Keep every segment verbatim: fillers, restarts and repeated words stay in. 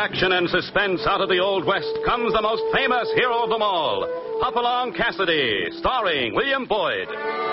action and suspense out of the Old West comes the most famous hero of them all, Hopalong Cassidy, starring William Boyd.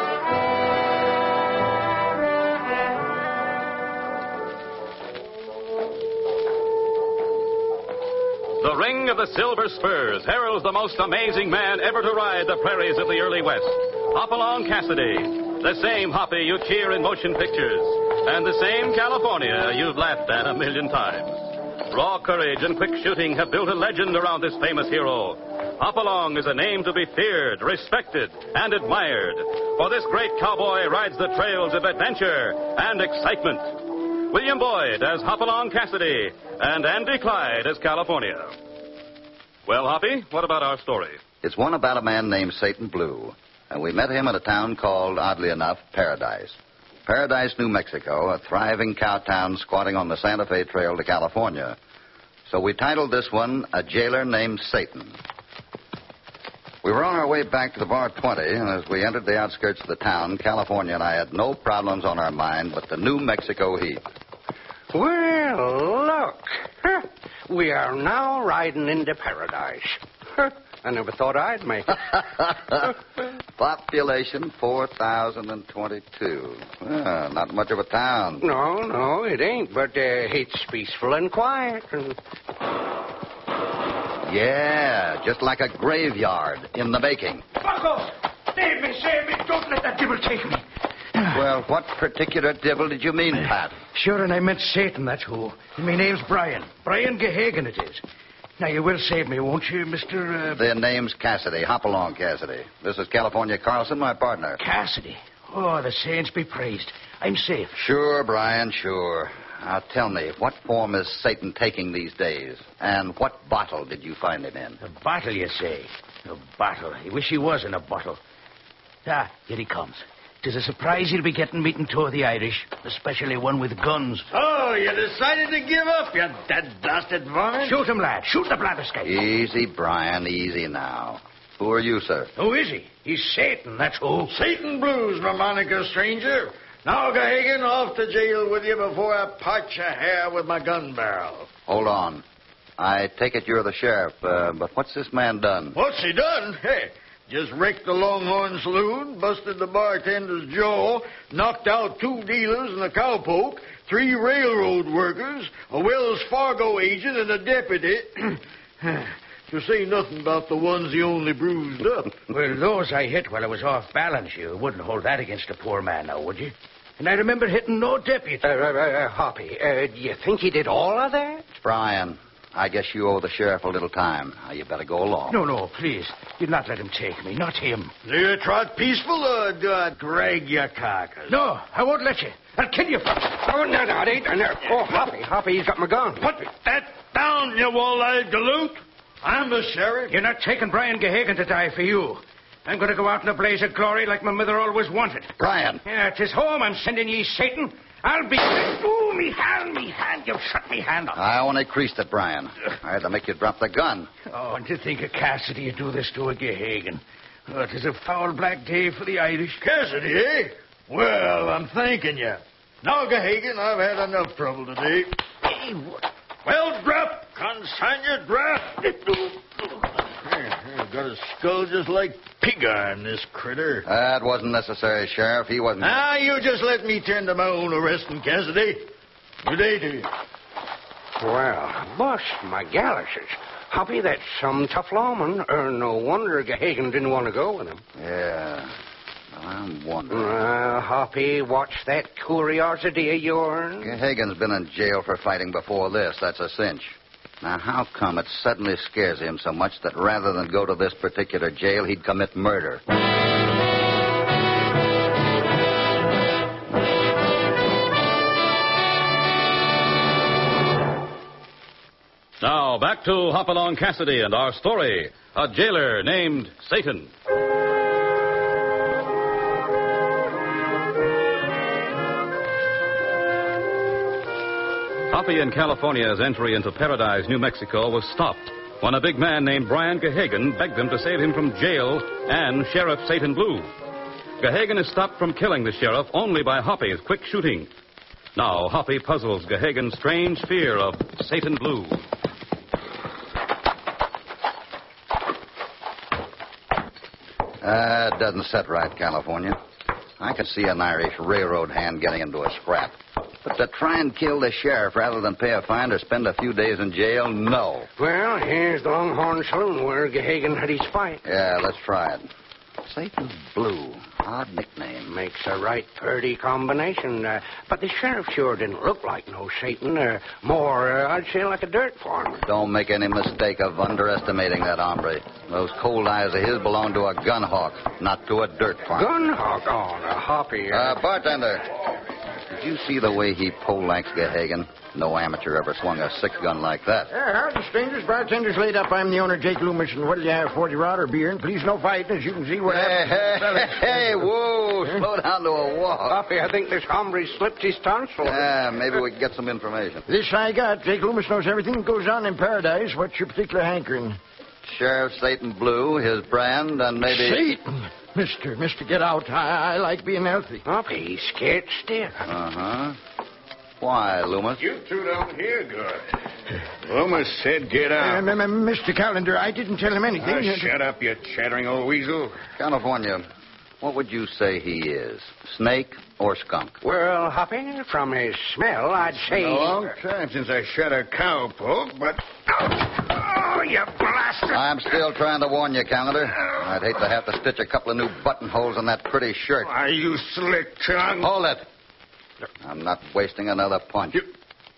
The ring of the silver spurs heralds the most amazing man ever to ride the prairies of the early West, Hopalong Cassidy. The same Hoppy you cheer in motion pictures, and the same California you've laughed at a million times. Raw courage and quick shooting have built a legend around this famous hero. Hopalong is a name to be feared, respected, and admired, for this great cowboy rides the trails of adventure and excitement. William Boyd as Hopalong Cassidy, and Andy Clyde as California. Well, Hoppy, what about our story? It's one about a man named Satan Blue. And we met him at a town called, oddly enough, Paradise. Paradise, New Mexico, a thriving cow town squatting on the Santa Fe Trail to California. So we titled this one, A Jailer Named Satan. We were on our way back to the Bar twenty, and as we entered the outskirts of the town, California and I had no problems on our mind but the New Mexico heat. Well, look. Huh. We are now riding into Paradise. Huh. I never thought I'd make it. Population four thousand twenty-two. Well, not much of a town. No, no, it ain't, but uh, it's peaceful and quiet. And... Yeah, just like a graveyard in the making. Buckle! Save me, save me! Don't let that devil take me! Well, what particular devil did you mean, Pat? Sure, and I meant Satan, that's who. And my name's Brian. Brian Gehagen it is. Now, you will save me, won't you, Mister Uh... Their name's Cassidy, Hopalong Cassidy. This is California Carlson, my partner. Cassidy? Oh, the saints be praised. I'm safe. Sure, Brian, sure. Now, tell me, what form is Satan taking these days? And what bottle did you find him in? A bottle, you say? A bottle. I wish he was in a bottle. Ah, here he comes. 'Tis a surprise he'll be getting meeting two of the Irish, especially one with guns. Oh, you decided to give up, you dead-dusted varmint? Shoot him, lad. Shoot the blatherskite. Easy, Brian, easy now. Who are you, sir? Who is he? He's Satan, that's who. Satan Blues, Monica, stranger. Now, Gehagen, off to jail with you before I part your hair with my gun barrel. Hold on. I take it you're the sheriff, uh, but what's this man done? What's he done? Hey, just wrecked the Longhorn Saloon, busted the bartender's jaw, knocked out two dealers and a cowpoke, three railroad workers, a Wells Fargo agent, and a deputy. To say nothing about the ones he only bruised up. Well, those I hit while I was off balance. You wouldn't hold that against a poor man now, would you? And I remember hitting no deputy. Uh, uh, uh, Hoppy, uh, do you think he did all of that? Brian, I guess you owe the sheriff a little time. Now, you better go along. No, no, please. You'll not let him take me. Not him. Do you trot peaceful or do I drag your carcass? No, I won't let you. I'll kill you first. Oh, no, no, it ain't. No. Oh, Hoppy, Hoppy, he's got my gun. Put that down, you wall-eyed galoot. I'm the sheriff. You're not taking Brian Gehagen to die for you. I'm going to go out in a blaze of glory like my mother always wanted. Brian. Yeah, 'tis home I'm sending ye, Satan. I'll be... Ooh, me hand, me hand. You've shut me hand off. I only creased it, Brian. I had to make you drop the gun. Oh, and to think of Cassidy you do this to a Gehagen. Oh, 'tis a foul black day for the Irish. Cassidy, eh? Well, I'm thanking you. Now, Gehagen, I've had enough trouble today. Hey, what? Well, drop. Consign your draft. I've got a skull just like pig iron, this critter. That wasn't necessary, Sheriff. He wasn't... Ah, you just let me tend to my own arresting, Cassidy. Good day to you. Well, bust my galluses. Hoppy, that's some tough lawman. Er, no wonder Gehagen didn't want to go with him. Yeah. Well, I'm wondering. Uh, Hoppy, watch that curiosity of yours. Gehagen's been in jail for fighting before this. That's a cinch. Now, how come it suddenly scares him so much that rather than go to this particular jail, he'd commit murder? Now, back to Hopalong Cassidy and our story, a jailer named Satan. Hoppy in California's entry into Paradise, New Mexico, was stopped when a big man named Brian Gehagen begged them to save him from jail and Sheriff Satan Blue. Gehagen is stopped from killing the sheriff only by Hoppy's quick shooting. Now, Hoppy puzzles Gehagen's strange fear of Satan Blue. Uh, it doesn't set right, California. I could see an Irish railroad hand getting into a scrap. But to try and kill the sheriff rather than pay a fine or spend a few days in jail, no. Well, here's the Longhorn Saloon where Gehagen had his fight. Yeah, let's try it. Satan's Blue. Odd nickname. Makes a right purty combination. Uh, but the sheriff sure didn't look like no Satan. Uh, more, uh, I'd say, like a dirt farmer. Don't make any mistake of underestimating that hombre. Those cold eyes of his belong to a gun hawk, not to a dirt farmer. Gun hawk? Oh, a hoppy. Uh... Uh, bartender. Did you see the way he poleaxed Gehagen? No amateur ever swung a six-gun like that. Uh, howdy, strangers. Bartender's laid up. I'm the owner, Jake Loomis. And what do you have, forty rod or beer? And please, no fighting, as you can see what Hey, happened. hey, hey, whoa. Slow down to a walk. Hoppy, I think this hombre slipped his tonsil. Yeah, maybe we can get some information. This I got. Jake Loomis knows everything that goes on in Paradise. What's your particular hankering? Sheriff Satan Blue, his brand, and maybe... Satan! Mister, Mister, get out. I, I like being healthy. Hoppy, he's scared stiff. Uh-huh. Why, Loomis? You two don't hear good. Loomis said get Uh, out. m- m- Mister Callender, I didn't tell him anything. Ah, shut up, you chattering old weasel. California, what would you say he is? Snake or skunk? Well, Hoppy, from his smell, I'd say... A long time since I shot a cowpoke, but... Oh, you blasted... I'm still trying to warn you, Callender. I'd hate to have to stitch a couple of new buttonholes in that pretty shirt. Why, you slick tongue. Hold it. I'm not wasting another punch. You,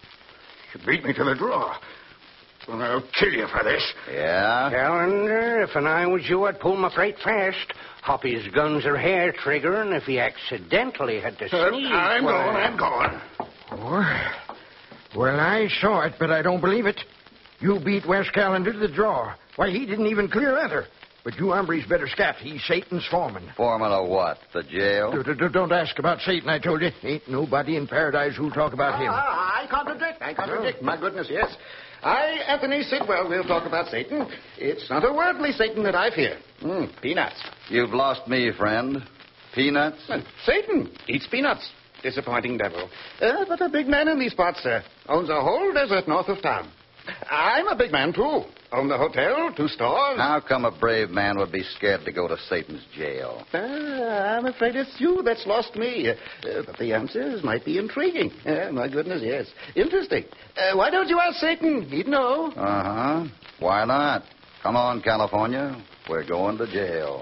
you beat me to the draw. Well, I'll kill you for this. Yeah? Callender, if and I was you, I'd pull my freight fast. Hoppy's guns are hair trigger, and if he accidentally had to Uh, sneeze... I'm well- going, I'm going. Oh, well, I saw it, but I don't believe it. You beat West Callender to the draw. Why, he didn't even clear leather. But you hombres better scat. He's Satan's foreman. Foreman of what? The jail? D- d- Don't ask about Satan, I told you. Ain't nobody in Paradise who'll talk about him. Ah, I contradict. I contradict. My goodness, yes. I, Anthony Sidwell, will talk about Satan. It's not a worldly Satan that I fear. Mm, peanuts. You've lost me, friend. Peanuts? Well, Satan eats peanuts. Disappointing devil. Uh, but a big man in these parts, sir. Owns a whole desert north of town. I'm a big man, too. Own the hotel, two stores. How come a brave man would be scared to go to Satan's jail? Uh, I'm afraid it's you that's lost me. Uh, uh, but the answers might be intriguing. Uh, my goodness, yes. Interesting. Uh, why don't you ask Satan? He'd know. Uh-huh. Why not? Come on, California. We're going to jail.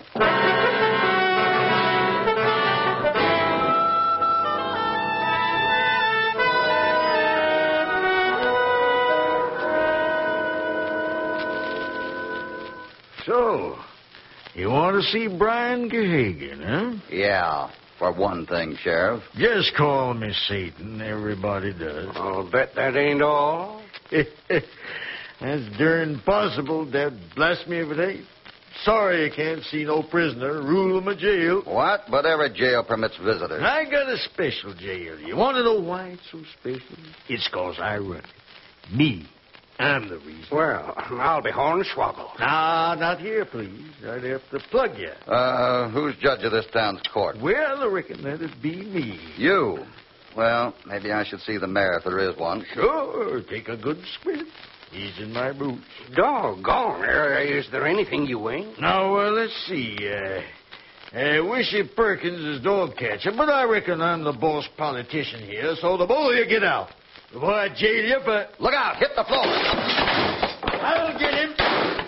So, you want to see Brian Gehagen, huh? Yeah, for one thing, Sheriff. Just call me Satan. Everybody does. I'll bet that ain't all. That's darn possible, Dad. Blast me if it ain't. Sorry I can't see no prisoner rule my jail. What? But every jail permits visitors. I got a special jail. You want to know why it's so special? It's 'cause I run it. Me. I'm the reason. Well, I'll be hornswoggled. Nah, not here, please. I'd have to plug you. Uh, who's judge of this town's court? Well, I reckon that'd be me. You. Well, maybe I should see the mayor if there is one. Sure, take a good squint. He's in my boots. Doggone. Uh, is there anything you ain't? Now, uh, let's see. Uh, uh, Wishy Perkins is dog catcher, but I reckon I'm the boss politician here, so the both of you get out. Before I jail you, but Look out! Hit the floor! I'll get him.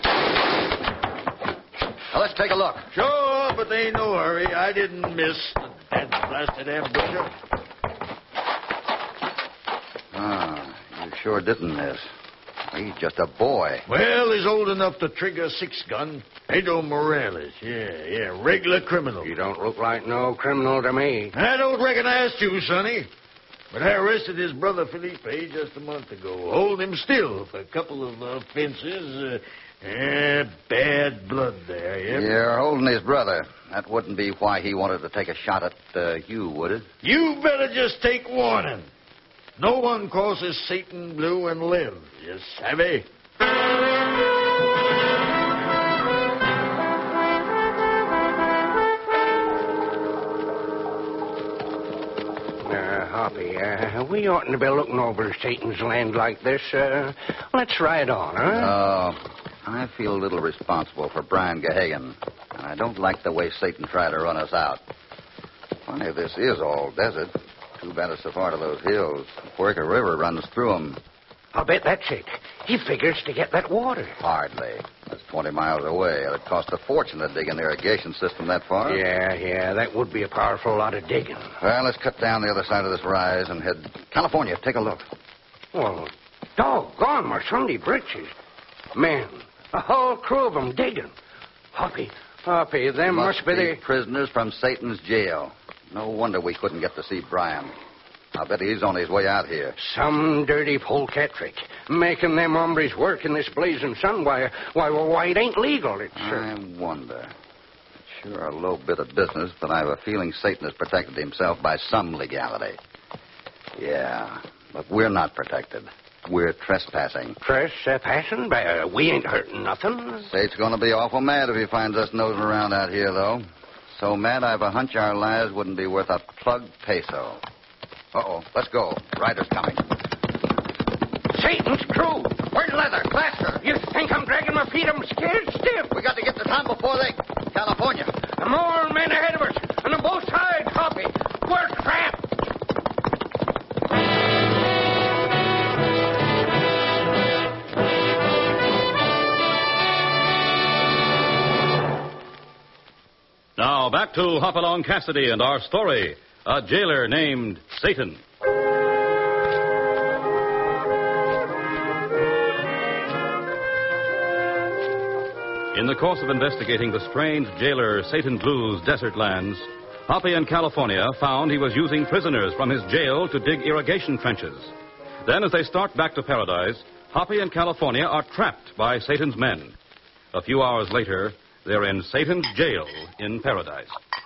Now, let's take a look. Sure, but there ain't no hurry. I didn't miss. That blasted ambusher. Ah, you sure didn't miss. He's just a boy. Well, he's old enough to trigger a six-gun. Pedro Morales. Yeah, yeah, regular criminal. You don't look like no criminal to me. I don't recognize you, Sonny. But I arrested his brother Felipe just a month ago. Hold him still for a couple of offenses. Uh, eh, bad blood there, yeah? You're holding his brother. That wouldn't be why he wanted to take a shot at uh, you, would it? You better just take warning. No one crosses Satan Blue and live. You savvy? Uh, Hoppy, uh, we oughtn't to be looking over Satan's land like this. Uh, let's ride on, huh? Oh, I feel a little responsible for Brian Gehagen. And I don't like the way Satan tried to run us out. Funny, this is all desert. Too bad it's so far to those hills. The Puerca River runs through them. I'll bet that's it. He figures to get that water. Hardly. That's twenty miles away. It'd cost a fortune to dig an irrigation system that far. Yeah, yeah, that would be a powerful lot of digging. Well, let's cut down the other side of this rise and head... California, take a look. Well, doggone my Sunday britches. Man, a whole crew of them digging. Hoppy, Hoppy, them must, must be be the... prisoners from Satan's jail. No wonder we couldn't get to see Brian. I'll bet he's on his way out here. Some dirty polecat trick. Making them hombres work in this blazing sun. Why, why, why it ain't legal. It's, uh... I wonder. It's sure a low bit of business, but I have a feeling Satan has protected himself by some legality. Yeah, but we're not protected. We're trespassing. Trespassing? Uh, we ain't hurting nothing. Sate's going to be awful mad if he finds us nosing around out here, though. So mad, I've a hunch our lives wouldn't be worth a plug peso. Uh-oh, let's go. Rider's coming. Satan's crew. Where's Leather? Faster. You think I'm dragging my feet? I'm scared stiff. We got to get to town before they... California. More men ahead of us. And on both sides, Hoppy. We're trapped. Now, back to Hopalong Cassidy and our story, a jailer named Satan. In the course of investigating the strange jailer Satan Blue's desert lands, Hoppy in California found he was using prisoners from his jail to dig irrigation trenches. Then, as they start back to paradise, Hoppy and California are trapped by Satan's men. A few hours later, they're in Satan's jail in paradise.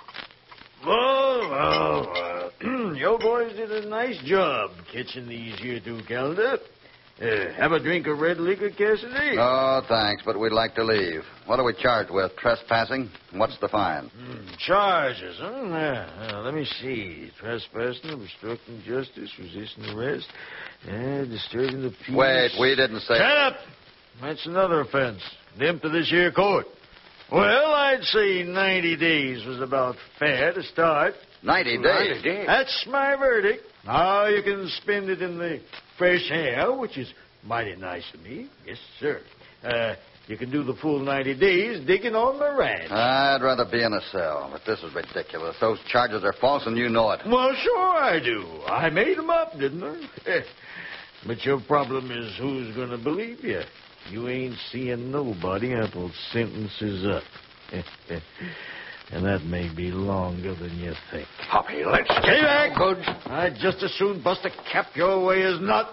Well, well, well. You boys did a nice job catching these here two calendar. Uh, have a drink of red liquor, Cassidy? Oh, thanks, but we'd like to leave. What are we charged with? Trespassing? What's the fine? Mm, charges, huh? Yeah, uh, let me see. Trespassing, obstructing justice, resisting arrest, uh, disturbing the peace. Wait, we didn't say... Shut up! That's another offense. Condemned to this here court. Well, I'd say ninety days was about fair to start. Ninety days? ninety days. That's my verdict. Now you can spend it in the fresh air, which is mighty nice of me. Yes, sir. Uh, you can do the full ninety days digging on the ranch. I'd rather be in a cell, but this is ridiculous. Those charges are false, and you know it. Well, sure I do. I made them up, didn't I? But your problem is who's going to believe you. You ain't seeing nobody until sentence is up. And that may be longer than you think. Hoppy, let's get Stay back. good. I'd just as soon bust a cap your way as not.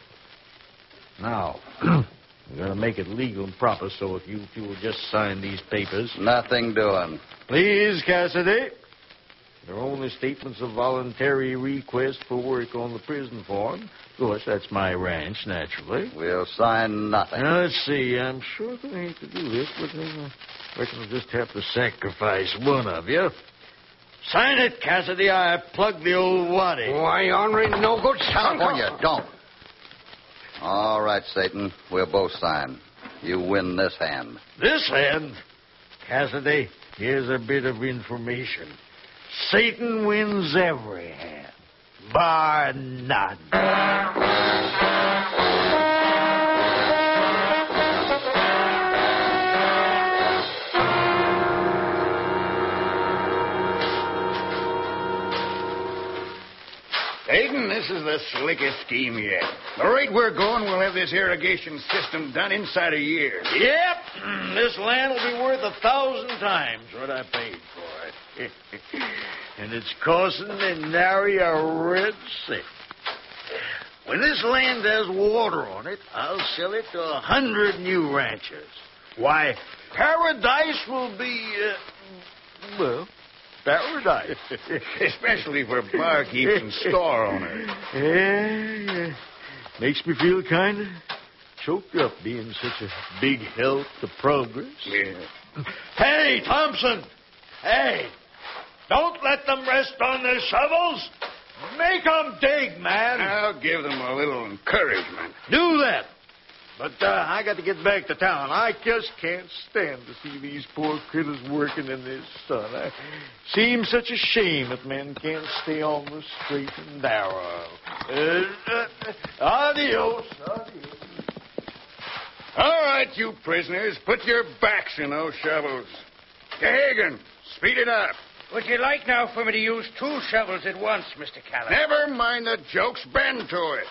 Now, I'm going to make it legal and proper, so if you two will just sign these papers. Nothing doing. Please, Cassidy. They're only statements of voluntary request for work on the prison form. Of course, that's my ranch, naturally. We'll sign nothing. Now, let's see. I'm sure I hate to do this, but I reckon I'll just have to sacrifice one of you. Sign it, Cassidy. I plugged the old waddy. Why, Henry, no good. California, don't. All right, Satan. We'll both sign. You win this hand. This hand? Cassidy, here's a bit of information. Satan wins every hand, bar none. Hayden, this is the slickest scheme yet. The rate we're going, we'll have this irrigation system done inside a year. Yep, this land will be worth a thousand times what I paid for it. And it's costing me nary a red cent. When this land has water on it, I'll sell it to a hundred new ranchers. Why, paradise will be, uh, well, paradise. Especially for barkeeps and store owners. Yeah, yeah. Makes me feel kind of choked up being such a big help to progress. Yeah. Hey, Thompson! Hey! Don't let them rest on their shovels! Make them dig, man! I'll give them a little encouragement. Do that! But uh, I got to get back to town. I just can't stand to see these poor critters working in this sun. It seems such a shame that men can't stay on the straight and narrow. Uh, uh, adios, adios. All right, you prisoners, put your backs in those shovels. Gahagan, speed it up. Would you like now for me to use two shovels at once, Mister Callan? Never mind the jokes, bend to it.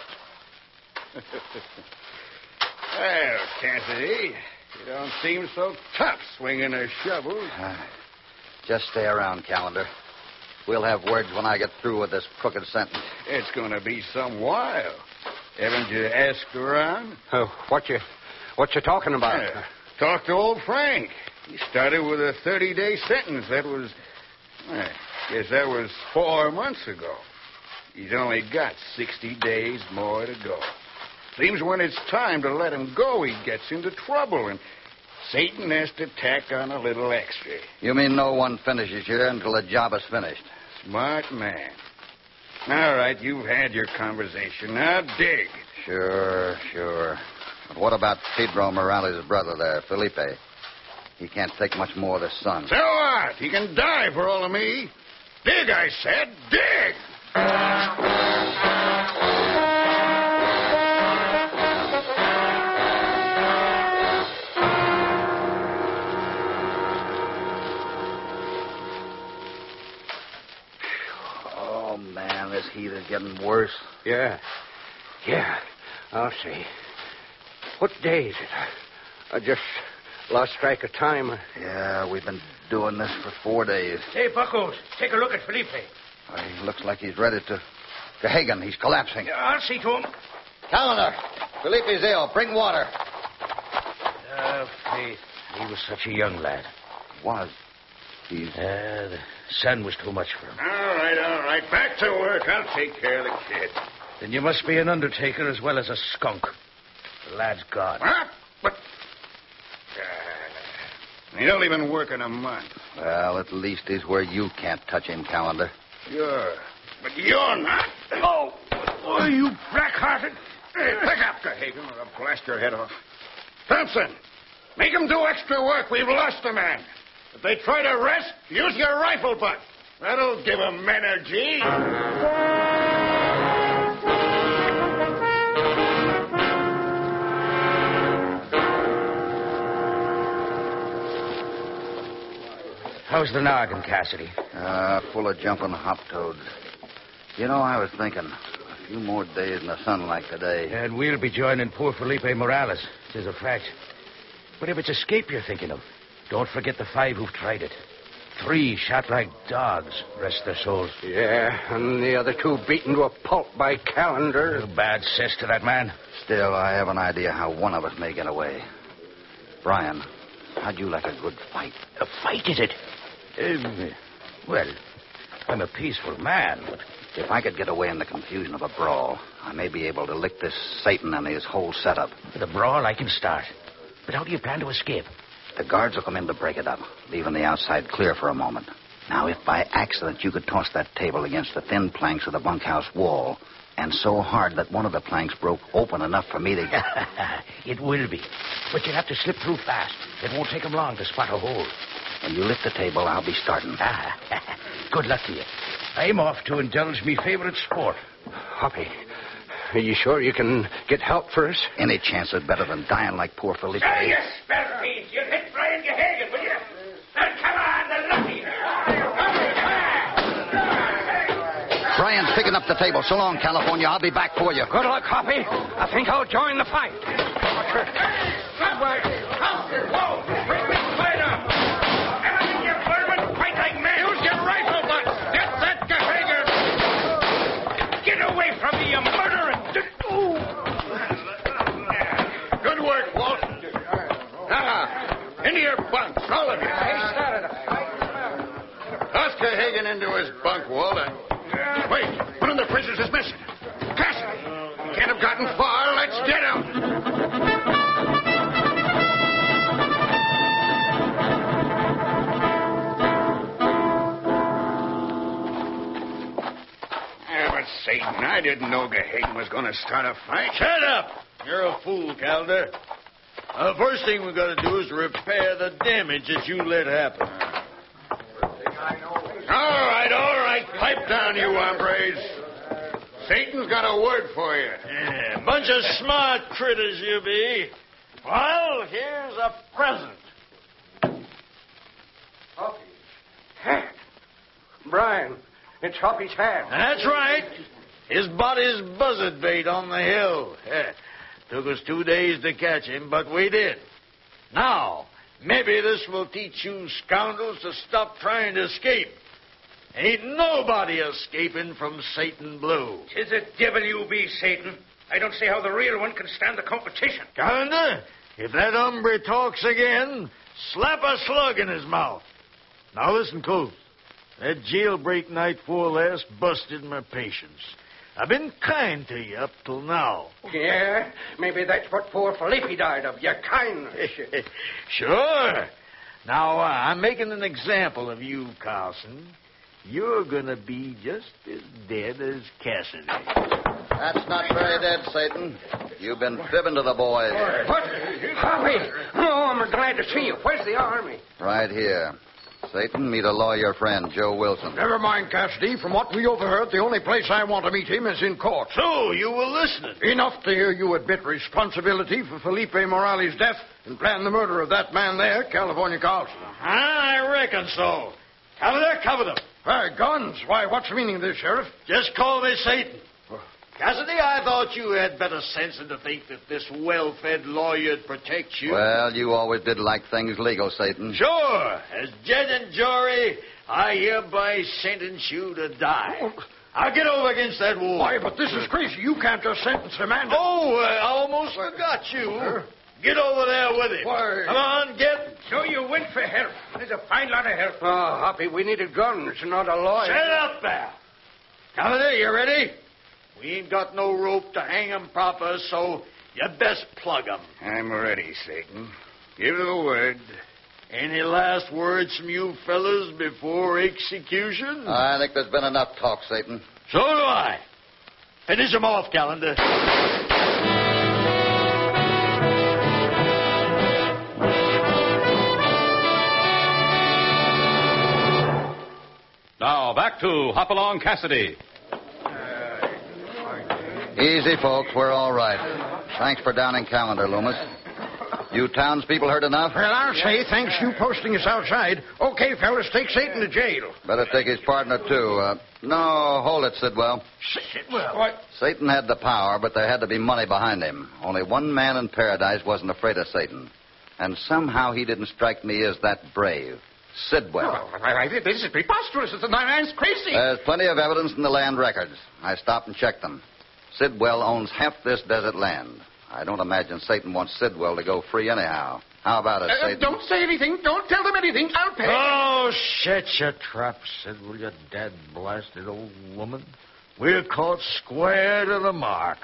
Well, Cassidy, you don't seem so tough swinging a shovel. Uh, just stay around, Calendar. We'll have words when I get through with this crooked sentence. It's going to be some while. Haven't you asked around? Uh, what you what you talking about? Yeah. Talk to old Frank. He started with a thirty-day sentence. That was, I guess that was four months ago. He's only got sixty days more to go. Seems when it's time to let him go, he gets into trouble, and Satan has to tack on a little extra. You mean no one finishes here until the job is finished? Smart man. All right, you've had your conversation. Now dig. Sure, sure. But what about Pedro Morales' brother there, Felipe? He can't take much more of this sun. So what? He can die for all of me. Dig, I said. Dig! Oh, man, this heat is getting worse. Yeah. Yeah. I'll see. What day is it? I just lost track of time. Yeah, we've been doing this for four days. Hey, Buckles, take a look at Felipe. Uh, he looks like he's ready to... Gahagan, he's collapsing. Yeah, I'll see to him. Calendar, Felipe's ill. Bring water. Oh, Faith, he was such a young lad. Was. He's... Uh, the sun was too much for him. All right, all right. Back to work. I'll take care of the kid. Then you must be an undertaker as well as a skunk. The lad's gone. Huh? But... Uh, he don't even work in a month. Well, at least he's where you can't touch him, Calendar. You're... But you're not. Oh, oh you black-hearted. Hey, pick up, Gahagan, or I'll blast your head off. Thompson, make him do extra work. We've lost a man. If they try to rest, use your rifle butt. That'll give them energy. How's the noggin, Cassidy? Uh, full of jumping hop toads. You know, I was thinking, a few more days in the sun like today. And we'll be joining poor Felipe Morales. Tis a fact. But if it's escape you're thinking of, don't forget the five who've tried it. Three shot like dogs, rest their souls. Yeah, and the other two beaten to a pulp by Calendar. Bad cess to that man. Still, I have an idea how one of us may get away. Brian, how'd you like a good fight? A fight, is it? Um, well, I'm a peaceful man, but... If I could get away in the confusion of a brawl, I may be able to lick this Satan and his whole setup. With a brawl, I can start. But how do you plan to escape? The guards will come in to break it up, leaving the outside clear for a moment. Now, if by accident you could toss that table against the thin planks of the bunkhouse wall, and so hard that one of the planks broke open enough for me to... It will be. But you'll have to slip through fast. It won't take them long to spot a hole. When you lift the table, I'll be starting. Ah, good luck to you. I'm off to indulge me favorite sport. Hoppy, are you sure you can get help for us? Any chance is better than dying like poor Felipe. Ah, you spellfiend. You'll hit Brian Gahagan, will you? Now, come on, the lucky. Brian's picking up the table. So long, California. I'll be back for you. Good luck, Hoppy. I think I'll join the fight. Good work. Whoa, bring me fight up. Everything you vermin, fight like men. Use your rifle butt. Get that Gahagan. Get away from me, you murderer. Good work, Walt. Ah, into your bunks, all of you. Toss Gahagan into his bunk, Walt. And... Wait, one of the prisoners is missing. Cassidy, he can't have gotten far. Let's get him. Yeah, but Satan, I didn't know Gahagan was going to start a fight. Shut up! You're a fool, Calder. Uh, first thing we got to do is repair the damage that you let happen. All right, all right. Pipe down, you hombres. Satan's got a word for you. Yeah, bunch of smart critters you be. Well, here's a present. Hoppy's hat. Brian, it's Hoppy's hat. That's right. His body's buzzard bait on the hill. Yeah. Took us two days to catch him, but we did. Now, maybe this will teach you scoundrels to stop trying to escape. Ain't nobody escaping from Satan Blue. Tis a devil you be, Satan. I don't see how the real one can stand the competition. Calendar, if that hombre talks again, slap a slug in his mouth. Now listen close. That jailbreak night before last busted my patience. I've been kind to you up till now. Yeah, maybe that's what poor Felipe died of, your kindness. Sure. Now, uh, I'm making an example of you, Carlson. You're going to be just as dead as Cassidy. That's not very dead, Satan. You've been fibbing to the boys. What? Hoppy! Oh, I'm glad to see you. Where's the army? Right here. Satan, meet a lawyer friend, Joe Wilson. Never mind, Cassidy. From what we overheard, the only place I want to meet him is in court. So, you were listening. Enough to hear you admit responsibility for Felipe Morales' death and plan the murder of that man there, California Carlson. Uh-huh, I reckon so. Cover there, cover them. Hey, guns. Why, what's the meaning of this, Sheriff? Just call me Satan. Cassidy, I thought you had better sense than to think that this well-fed lawyer'd protect you. Well, you always did like things legal, Satan. Sure. As judge and jury, I hereby sentence you to die. I'll get over against that wall. Why, but this is crazy. You can't just sentence a man to... Oh, I almost forgot you. Get over there with him. Why? Come on, get... So you went for help. There's a fine lot of help. Oh, Hoppy, we needed guns, not a lawyer. Shut up there. Calendar, you ready? We ain't got no rope to hang 'em proper, so you best plug 'em. I'm ready, Satan. Give the word. Any last words from you fellas before execution? I think there's been enough talk, Satan. So do I. Finish 'em off, Calendar. Now, back to Hopalong Cassidy. Easy, folks. We're all right. Thanks for downing Calendar, Loomis. You townspeople heard enough? Well, I'll say, thanks to you posting us outside. Okay, fellas, take Satan to jail. Better take his partner, too. Uh, no, hold it, Sidwell. Sidwell? What? Satan had the power, but there had to be money behind him. Only one man in paradise wasn't afraid of Satan. And somehow he didn't strike me as that brave. Sidwell. Oh, I, I, this is preposterous. The man's crazy. There's plenty of evidence in the land records. I stopped and checked them. Sidwell owns half this desert land. I don't imagine Satan wants Sidwell to go free anyhow. How about it, uh, Satan? Don't say anything. Don't tell them anything. I'll pay. Oh, shut your trap, Sidwell, you dead-blasted old woman. We're caught square to the mark.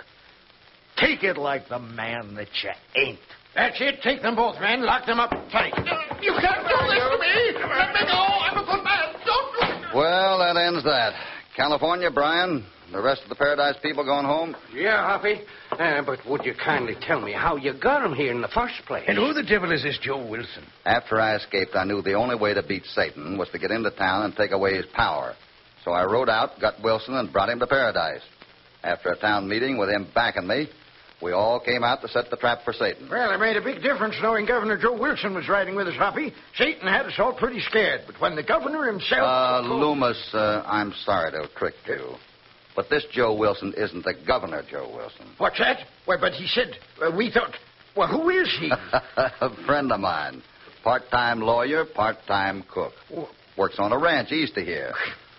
Take it like the man that you ain't. That's it. Take them both, men. Lock them up tight. You can't do this to me. Let me go. I'm a good man. Don't do it. Well, that ends that. California, Brian, the rest of the Paradise people going home? Yeah, Hoppy. Uh, but would you kindly tell me how you got them here in the first place? And who the devil is this Joe Wilson? After I escaped, I knew the only way to beat Satan was to get into town and take away his power. So I rode out, got Wilson, and brought him to Paradise. After a town meeting with him backing me, we all came out to set the trap for Satan. Well, it made a big difference knowing Governor Joe Wilson was riding with us, Hoppy. Satan had us all pretty scared, but when the governor himself... Uh, Loomis, uh, I'm sorry to have tricked you. But this Joe Wilson isn't the Governor Joe Wilson. What's that? Well, but he said, uh, we thought... Well, who is he? A friend of mine. Part-time lawyer, part-time cook. Works on a ranch east of here.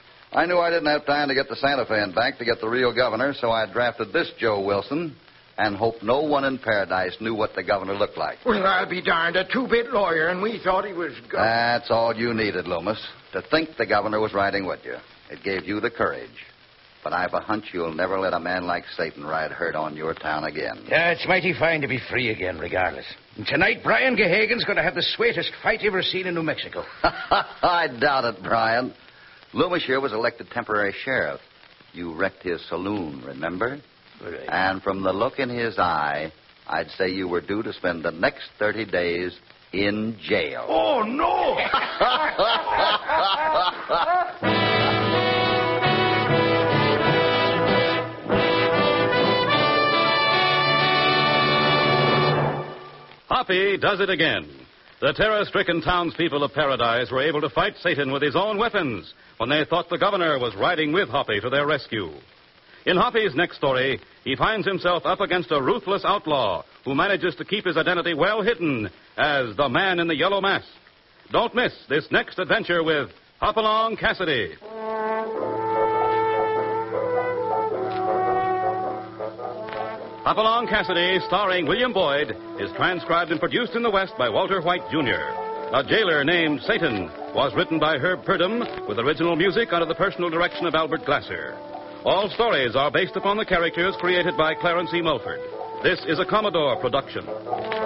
I knew I didn't have time to get to Santa Fe and back to get the real governor, so I drafted this Joe Wilson and hoped no one in Paradise knew what the governor looked like. Well, I'll be darned. A two-bit lawyer, and we thought he was... Go- That's all you needed, Loomis, to think the governor was riding with you. It gave you the courage. But I've a hunch you'll never let a man like Satan ride herd on your town again. Yeah, it's mighty fine to be free again, regardless. And tonight, Brian Gahagan's going to have the sweetest fight ever seen in New Mexico. I doubt it, Brian. Loomis here was elected temporary sheriff. You wrecked his saloon, remember? Right. And from the look in his eye, I'd say you were due to spend the next thirty days in jail. Oh, no! Hoppy does it again. The terror-stricken townspeople of Paradise were able to fight Satan with his own weapons when they thought the governor was riding with Hoppy to their rescue. In Hoppy's next story, he finds himself up against a ruthless outlaw who manages to keep his identity well hidden as the man in the yellow mask. Don't miss this next adventure with Hopalong Cassidy. Hopalong Cassidy, starring William Boyd, is transcribed and produced in the West by Walter White, Junior A Jailer Named Satan was written by Herb Purdom with original music under the personal direction of Albert Glasser. All stories are based upon the characters created by Clarence E. Mulford. This is a Commodore production.